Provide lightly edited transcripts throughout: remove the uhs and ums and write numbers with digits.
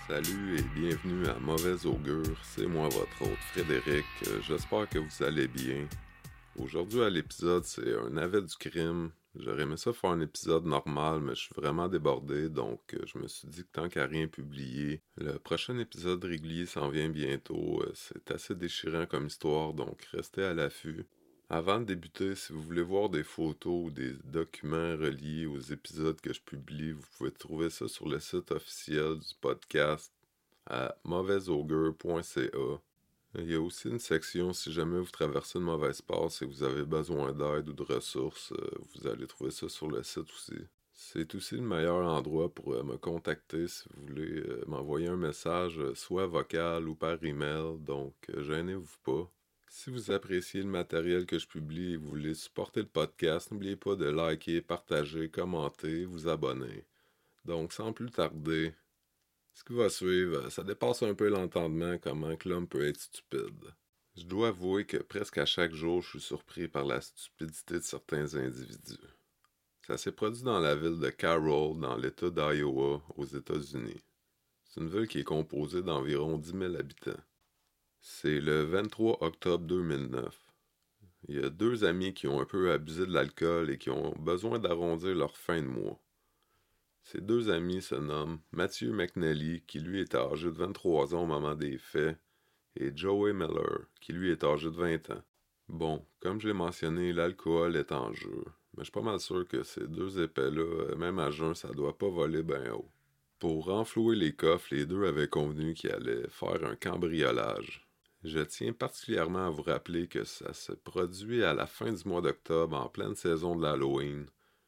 Salut et bienvenue à Mauvais Augure, c'est moi votre hôte Frédéric, j'espère que vous allez bien. Aujourd'hui à l'épisode, c'est un navet du crime. J'aurais aimé ça faire un épisode normal, mais je suis vraiment débordé, donc je me suis dit que tant qu'à rien publier, le prochain épisode régulier s'en vient bientôt. C'est assez déchirant comme histoire, donc restez à l'affût. Avant de débuter, si vous voulez voir des photos ou des documents reliés aux épisodes que je publie, vous pouvez trouver ça sur le site officiel du podcast à mauvaisaugure.ca. Il y a aussi une section si jamais vous traversez une mauvaise passe et vous avez besoin d'aide ou de ressources, vous allez trouver ça sur le site aussi. C'est aussi le meilleur endroit pour me contacter si vous voulez m'envoyer un message, soit vocal ou par email, donc gênez-vous pas. Si vous appréciez le matériel que je publie et vous voulez supporter le podcast, n'oubliez pas de liker, partager, commenter, vous abonner. Donc sans plus tarder, ce qui va suivre, ça dépasse un peu l'entendement comment que l'homme peut être stupide. Je dois avouer que presque à chaque jour, je suis surpris par la stupidité de certains individus. Ça s'est produit dans la ville de Carroll, dans l'État d'Iowa, aux États-Unis. C'est une ville qui est composée d'environ 10 000 habitants. C'est le 23 octobre 2009. Il y a deux amis qui ont un peu abusé de l'alcool et qui ont besoin d'arrondir leur fin de mois. Ces deux amis se nomment Matthew McNally, qui lui est âgé de 23 ans au moment des faits, et Joey Miller, qui lui est âgé de 20 ans. Bon, comme je l'ai mentionné, l'alcool est en jeu, mais je suis pas mal sûr que ces deux épais-là, même à jeun, ça doit pas voler bien haut. Pour renflouer les coffres, les deux avaient convenu qu'ils allaient faire un cambriolage. Je tiens particulièrement à vous rappeler que ça se produit à la fin du mois d'octobre, en pleine saison de l'Halloween,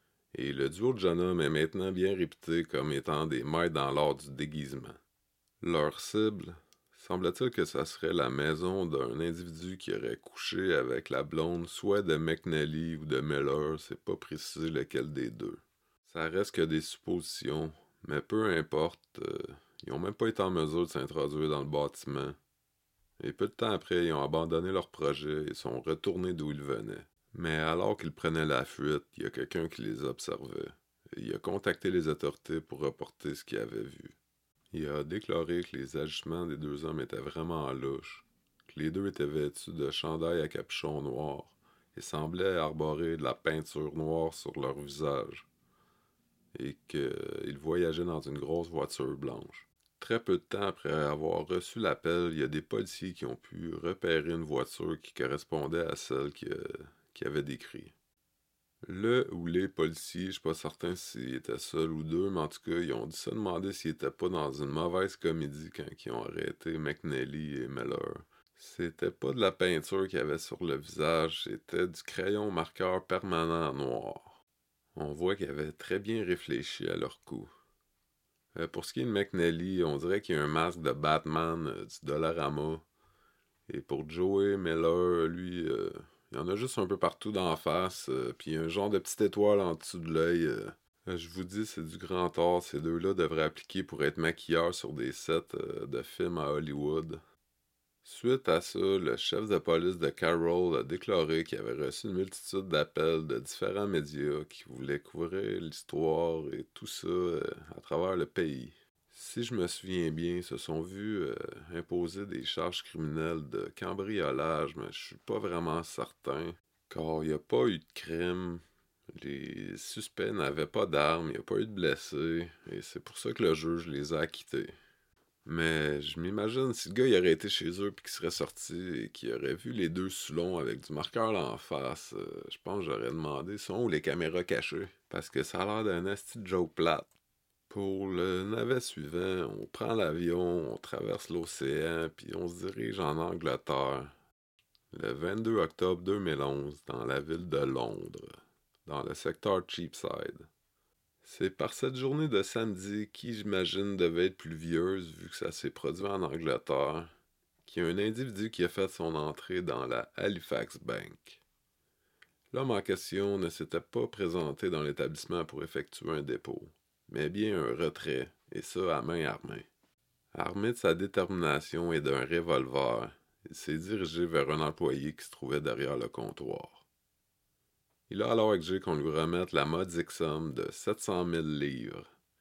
et le duo de jeunes hommes est maintenant bien réputé comme étant des maîtres dans l'art du déguisement. Leur cible, semble-t-il que ça serait la maison d'un individu qui aurait couché avec la blonde soit de McNally ou de Miller, c'est pas précisé lequel des deux. Ça reste que des suppositions, mais peu importe, ils ont même pas été en mesure de s'introduire dans le bâtiment. Et peu de temps après, ils ont abandonné leur projet et sont retournés d'où ils venaient. Mais alors qu'ils prenaient la fuite, il y a quelqu'un qui les observait. Et il a contacté les autorités pour reporter ce qu'il avait vu. Il a déclaré que les agissements des deux hommes étaient vraiment louches, que les deux étaient vêtus de chandails à capuchon noir et semblaient arborer de la peinture noire sur leur visage, et qu'ils voyageaient dans une grosse voiture blanche. Très peu de temps après avoir reçu l'appel, il y a des policiers qui ont pu repérer une voiture qui correspondait à celle qui avait décrit. Le ou les policiers, je suis pas certain s'ils étaient seuls ou deux, mais en tout cas, ils ont dû se demander s'ils étaient pas dans une mauvaise comédie quand ils ont arrêté McNally et Miller. C'était pas de la peinture qu'il y avait sur le visage, c'était du crayon marqueur permanent en noir. On voit qu'ils avaient très bien réfléchi à leur coup. Pour ce qui est de McNally, on dirait qu'il y a un masque de Batman du Dollarama. Et pour Joey Miller, lui, il y en a juste un peu partout d'en face, puis un genre de petite étoile en dessous de l'œil. Je vous dis, c'est du grand art. Ces deux-là devraient appliquer pour être maquilleurs sur des sets de films à Hollywood. Suite à ça, le chef de police de Carroll a déclaré qu'il avait reçu une multitude d'appels de différents médias qui voulaient couvrir l'histoire et tout ça à travers le pays. Si je me souviens bien, ils se sont vus imposer des charges criminelles de cambriolage, mais je suis pas vraiment certain, car il n'y a pas eu de crime, les suspects n'avaient pas d'armes, il n'y a pas eu de blessés, et c'est pour ça que le juge les a acquittés. Mais je m'imagine si le gars il aurait été chez eux puis qu'il serait sorti et qu'il aurait vu les deux Soulons avec du marqueur en face, je pense que j'aurais demandé sont où les caméras cachées, parce que ça a l'air d'un asti de joke plate. Pour le navet suivant, on prend l'avion, on traverse l'océan, puis on se dirige en Angleterre. Le 22 octobre 2011, dans la ville de Londres, dans le secteur Cheapside. C'est par cette journée de samedi, qui j'imagine devait être pluvieuse vu que ça s'est produit en Angleterre, qu'il y a un individu qui a fait son entrée dans la Halifax Bank. L'homme en question ne s'était pas présenté dans l'établissement pour effectuer un dépôt, mais bien un retrait, et ça à main armée. Armé de sa détermination et d'un revolver, il s'est dirigé vers un employé qui se trouvait derrière le comptoir. Il a alors exigé qu'on lui remette la modique somme de 700 000 livres,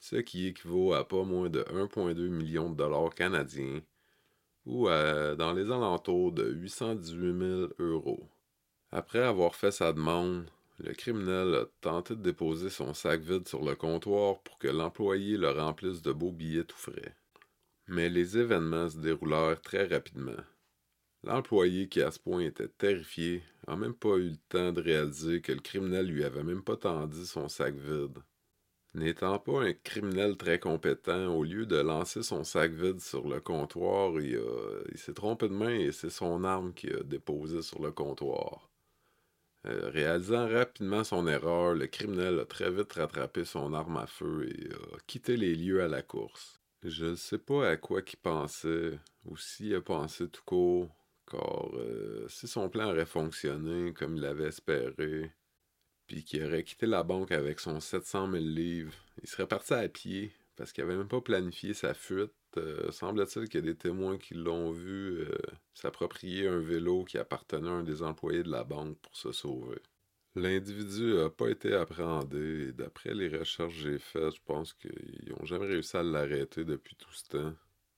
ce qui équivaut à pas moins de 1,2 million de dollars canadiens, ou dans les alentours de 818 000 euros. Après avoir fait sa demande, le criminel a tenté de déposer son sac vide sur le comptoir pour que l'employé le remplisse de beaux billets tout frais. Mais les événements se déroulèrent très rapidement. L'employé, qui à ce point était terrifié, n'a même pas eu le temps de réaliser que le criminel lui avait même pas tendu son sac vide. N'étant pas un criminel très compétent, au lieu de lancer son sac vide sur le comptoir, il s'est trompé de main et c'est son arme qu'il a déposée sur le comptoir. Réalisant rapidement son erreur, le criminel a très vite rattrapé son arme à feu et a quitté les lieux à la course. Je ne sais pas à quoi qu'il pensait, ou s'il a pensé tout court, car si son plan aurait fonctionné comme il l'avait espéré, puis qu'il aurait quitté la banque avec son 700 000 livres, il serait parti à pied, parce qu'il n'avait même pas planifié sa fuite. Semble-t-il qu'il y a des témoins qui l'ont vu s'approprier un vélo qui appartenait à un des employés de la banque pour se sauver. L'individu n'a pas été appréhendé et d'après les recherches que j'ai faites, je pense qu'ils n'ont jamais réussi à l'arrêter depuis tout ce temps.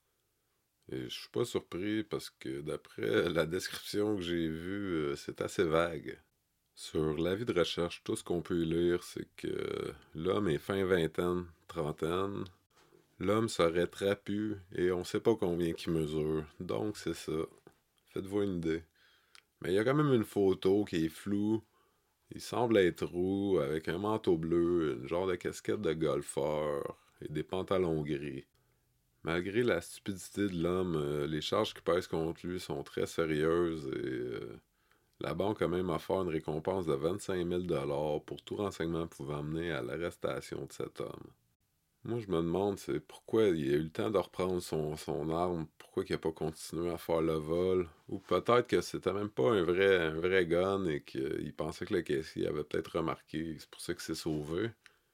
Et je suis pas surpris parce que d'après la description que j'ai vue, c'est assez vague. Sur l'avis de recherche, tout ce qu'on peut lire, c'est que l'homme est fin vingtaine, trentaine. L'homme serait trapu et on sait pas combien qu'il mesure. Donc c'est ça. Faites-vous une idée. Mais il y a quand même une photo qui est floue. Il semble être roux, avec un manteau bleu, une genre de casquette de golfeur et des pantalons gris. Malgré la stupidité de l'homme, les charges qui pèsent contre lui sont très sérieuses et la banque a même offert une récompense de 25 000 pour tout renseignement pouvant mener à l'arrestation de cet homme. Moi, je me demande, c'est pourquoi il a eu le temps de reprendre son arme, pourquoi il n'a pas continué à faire le vol, ou peut-être que c'était même pas un vrai gun et qu'il pensait que le caissier avait peut-être remarqué, c'est pour ça qu'il s'est sauvé.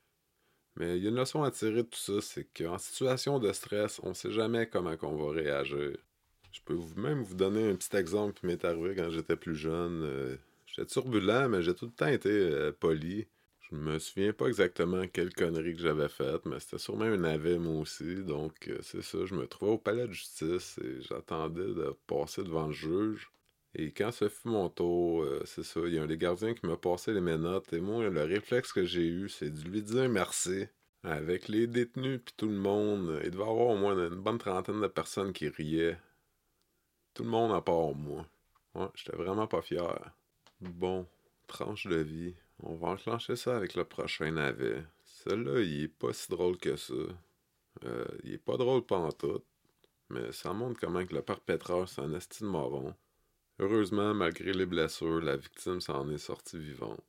Mais il y a une leçon à tirer de tout ça, c'est qu'en situation de stress, on sait jamais comment on va réagir. Je peux même vous donner un petit exemple qui m'est arrivé quand j'étais plus jeune. J'étais turbulent, mais j'ai tout le temps été poli. Je me souviens pas exactement quelle connerie que j'avais faite, mais c'était sûrement un navet moi aussi. Donc c'est ça, je me trouvais au palais de justice et j'attendais de passer devant le juge. Et quand ce fut mon tour, c'est ça, il y a un des gardiens qui m'a passé les menottes et moi, le réflexe que j'ai eu, c'est de lui dire merci. Avec les détenus puis tout le monde, il devait y avoir au moins une bonne trentaine de personnes qui riaient. Tout le monde à part moi. Ouais, j'étais vraiment pas fier. Bon, tranche de vie. On va enclencher ça avec le prochain navet. Celui-là, il est pas si drôle que ça. Il est pas drôle pantoute, mais ça montre comment que le perpétreur c'est un esti de moron. Heureusement, malgré les blessures, la victime s'en est sortie vivante.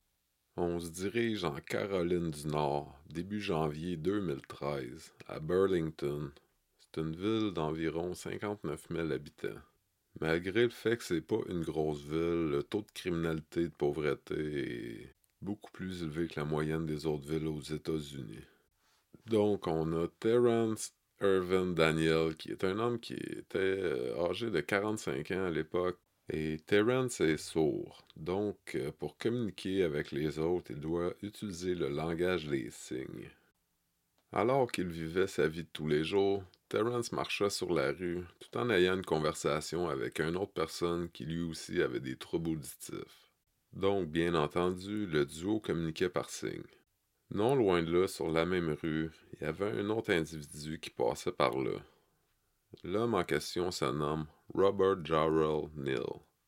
On se dirige en Caroline du Nord, début janvier 2013, à Burlington. C'est une ville d'environ 59 000 habitants. Malgré le fait que c'est pas une grosse ville, le taux de criminalité et de pauvreté est beaucoup plus élevé que la moyenne des autres villes aux États-Unis. Donc, on a Terrence Irvin Daniel, qui est un homme qui était âgé de 45 ans à l'époque. Et Terrence est sourd, donc pour communiquer avec les autres, il doit utiliser le langage des signes. Alors qu'il vivait sa vie de tous les jours, Terrence marcha sur la rue tout en ayant une conversation avec une autre personne qui lui aussi avait des troubles auditifs. Donc, bien entendu, le duo communiquait par signes. Non loin de là, sur la même rue, il y avait un autre individu qui passait par là. L'homme en question se nomme Robert Jarrell Neal,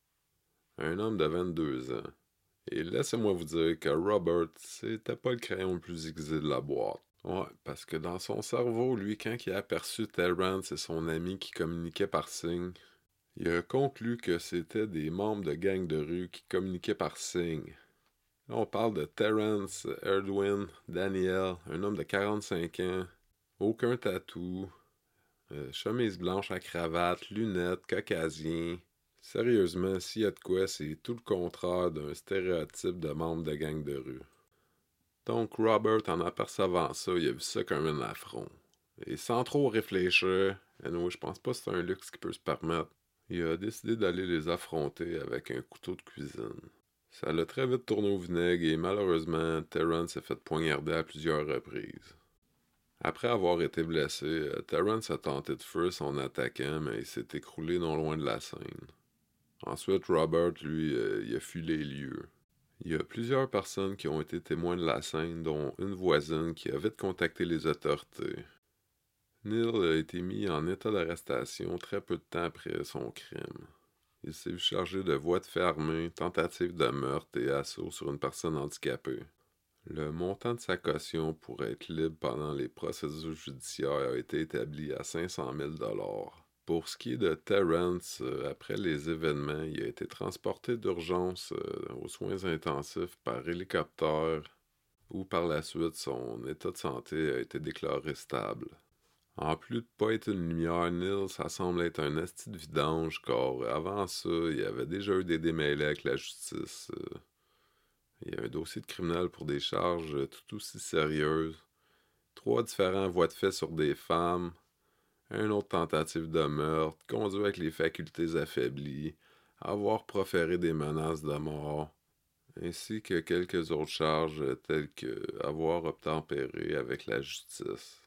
un homme de 22 ans. Et laissez-moi vous dire que Robert, c'était pas le crayon le plus aiguisé de la boîte. Ouais, parce que dans son cerveau, lui, quand il a aperçu Terrence et son ami qui communiquaient par signe, il a conclu que c'était des membres de gangs de rue qui communiquaient par signe. Là, on parle de Terrence Erdwin Daniel, un homme de 45 ans, aucun tatou, chemise blanche à cravate, lunettes, caucasien. Sérieusement, s'il y a de quoi, c'est tout le contraire d'un stéréotype de membre de gang de rue. Donc Robert, en apercevant ça, il a vu ça comme un affront. Et sans trop réfléchir, je pense pas que c'est un luxe qu'il peut se permettre, il a décidé d'aller les affronter avec un couteau de cuisine. Ça l'a très vite tourné au vinaigre et malheureusement, Terrence s'est fait poignarder à plusieurs reprises. Après avoir été blessé, Terrence a tenté de fuir son attaquant, mais il s'est écroulé non loin de la scène. Ensuite, Robert, lui, il a fui les lieux. Il y a plusieurs personnes qui ont été témoins de la scène, dont une voisine qui a vite contacté les autorités. Neil a été mis en état d'arrestation très peu de temps après son crime. Il s'est vu chargé de voies de fait armées, tentative de meurtre et assaut sur une personne handicapée. Le montant de sa caution pour être libre pendant les procédures judiciaires a été établi à 500 000 $. Pour ce qui est de Terrence, après les événements, il a été transporté d'urgence aux soins intensifs par hélicoptère où par la suite son état de santé a été déclaré stable. En plus de pas être une lumière, Neil, ça semble être un asti de vidange, car avant ça, il y avait déjà eu des démêlés avec la justice. Il y a un dossier de criminel pour des charges tout aussi sérieuses. 3 différents voies de fait sur des femmes. Un autre tentative de meurtre. Conduire avec les facultés affaiblies. Avoir proféré des menaces de mort. Ainsi que quelques autres charges telles que avoir obtempéré avec la justice.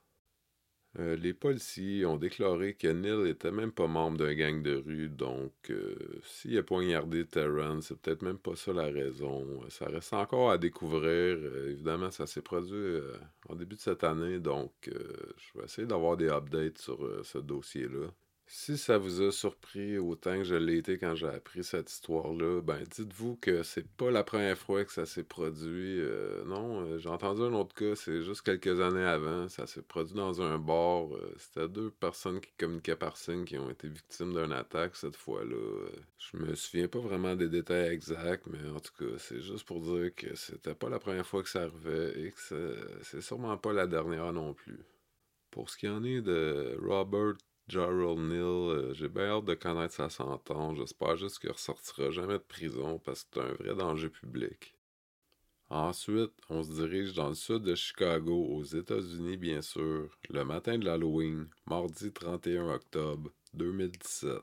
Les policiers ont déclaré que Neil était même pas membre d'un gang de rue, donc s'il a poignardé Terrence, c'est peut-être même pas ça la raison. Ça reste encore à découvrir. Évidemment, ça s'est produit en début de cette année, donc je vais essayer d'avoir des updates sur ce dossier-là. Si ça vous a surpris autant que je l'ai été quand j'ai appris cette histoire-là, ben dites-vous que c'est pas la première fois que ça s'est produit. Non, j'ai entendu un autre cas, c'est juste quelques années avant. Ça s'est produit dans un bar. C'était 2 personnes qui communiquaient par signe qui ont été victimes d'une attaque cette fois-là. Je me souviens pas vraiment des détails exacts, mais en tout cas, c'est juste pour dire que c'était pas la première fois que ça arrivait et que c'est sûrement pas la dernière non plus. Pour ce qui en est de Robert Gerald Neal, j'ai bien hâte de connaître sa sentence. J'espère juste qu'il ressortira jamais de prison parce que c'est un vrai danger public. Ensuite, on se dirige dans le sud de Chicago, aux États-Unis bien sûr, le matin de l'Halloween, mardi 31 octobre 2017.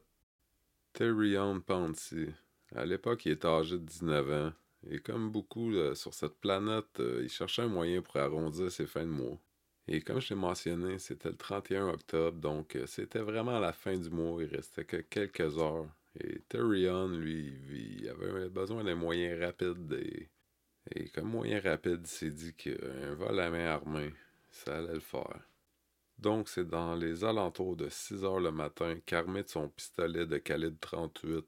Terrion Pouncey. À l'époque, il était âgé de 19 ans. Et comme beaucoup sur cette planète, il cherchait un moyen pour arrondir ses fins de mois. Et comme je l'ai mentionné, c'était le 31 octobre, donc c'était vraiment la fin du mois, il restait que quelques heures. Et Tyrion, lui, il avait besoin d'un moyen rapide. Et comme moyen rapide, il s'est dit qu'un vol à main armée, ça allait le faire. Donc c'est dans les alentours de 6 heures le matin qu'armé de son pistolet de calibre 38,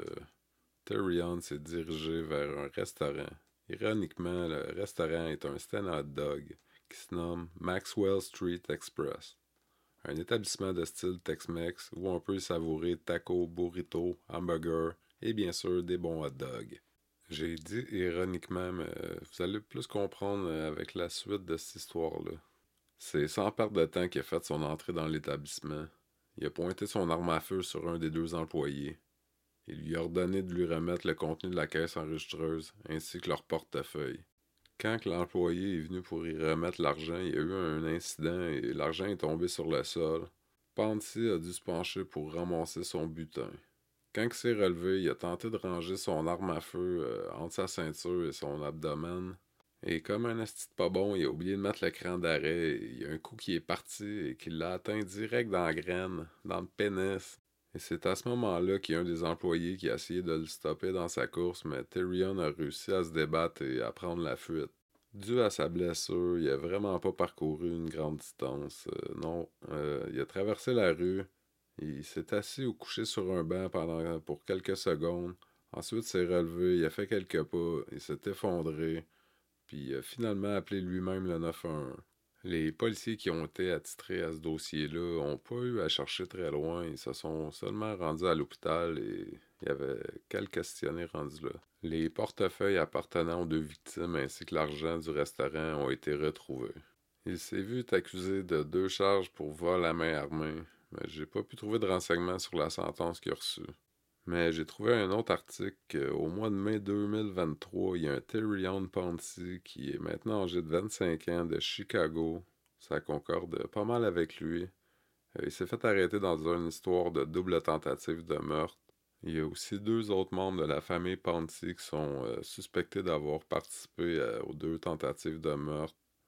Tyrion s'est dirigé vers un restaurant. Ironiquement, le restaurant est un stand hot dog qui se nomme Maxwell Street Express, un établissement de style Tex-Mex où on peut savourer tacos, burritos, hamburgers et bien sûr des bons hot dogs. J'ai dit ironiquement, mais vous allez plus comprendre avec la suite de cette histoire-là. C'est sans perte de temps qu'il a fait son entrée dans l'établissement. Il a pointé son arme à feu sur un des 2 employés. Il lui a ordonné de lui remettre le contenu de la caisse enregistreuse ainsi que leur portefeuille. Quand l'employé est venu pour y remettre l'argent, il y a eu un incident et l'argent est tombé sur le sol. Pouncey a dû se pencher pour ramasser son butin. Quand il s'est relevé, il a tenté de ranger son arme à feu entre sa ceinture et son abdomen. Et comme un asti de pas bon, il a oublié de mettre le cran d'arrêt. Il y a un coup qui est parti et qui l'a atteint direct dans la graine, dans le pénis. Et c'est à ce moment-là qu'il y a un des employés qui a essayé de le stopper dans sa course, mais Tyrion a réussi à se débattre et à prendre la fuite. Dû à sa blessure, il a vraiment pas parcouru une grande distance. Non, il a traversé la rue, il s'est assis ou couché sur un banc pour quelques secondes. Ensuite, il s'est relevé, il a fait quelques pas, il s'est effondré, puis il a finalement appelé lui-même le 911. Les policiers qui ont été attitrés à ce dossier-là n'ont pas eu à chercher très loin. Ils se sont seulement rendus à l'hôpital et il y avait quelques questionnaires rendus là. Les portefeuilles appartenant aux 2 victimes ainsi que l'argent du restaurant ont été retrouvés. Il s'est vu accusé de 2 charges pour vol à main armée, mais j'ai pas pu trouver de renseignements sur la sentence qu'il a reçue. Mais j'ai trouvé un autre article qu'au mois de mai 2023, il y a un Tyrion Pouncey qui est maintenant âgé de 25 ans de Chicago. Ça concorde pas mal avec lui. Il s'est fait arrêter dans une histoire de double tentative de meurtre. Il y a aussi 2 autres membres de la famille Pouncey qui sont suspectés d'avoir participé aux 2 tentatives de meurtre.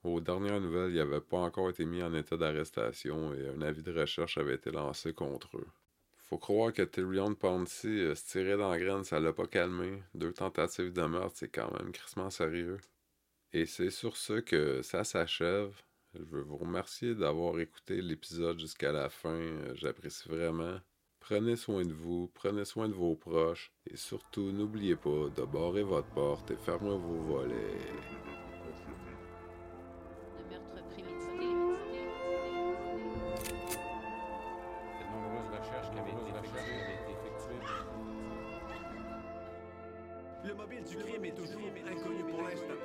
Aux dernières nouvelles, il n'avait pas encore été mis en état d'arrestation et un avis de recherche avait été lancé contre eux. Faut croire que Tyrion Ponce se tirait dans la graine, ça l'a pas calmé. 2 tentatives de meurtre, c'est quand même crissement sérieux. Et c'est sur ce que ça s'achève. Je veux vous remercier d'avoir écouté l'épisode jusqu'à la fin. J'apprécie vraiment. Prenez soin de vous, prenez soin de vos proches. Et surtout, n'oubliez pas de barrer votre porte et fermer vos volets. De meurtre prémédité. De nombreuses recherches qui avaient été effectuées. Le mobile du crime est toujours inconnu pour l'instant.